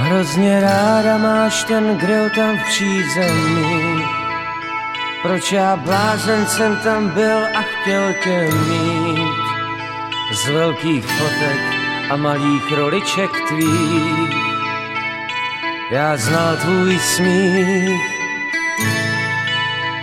Hrozně ráda máš ten grill tam v přízemí. Proč já blázen jsem tam byl a chtěl tě mít. Z velkých fotek a malých roliček tvých já znal tvůj smích.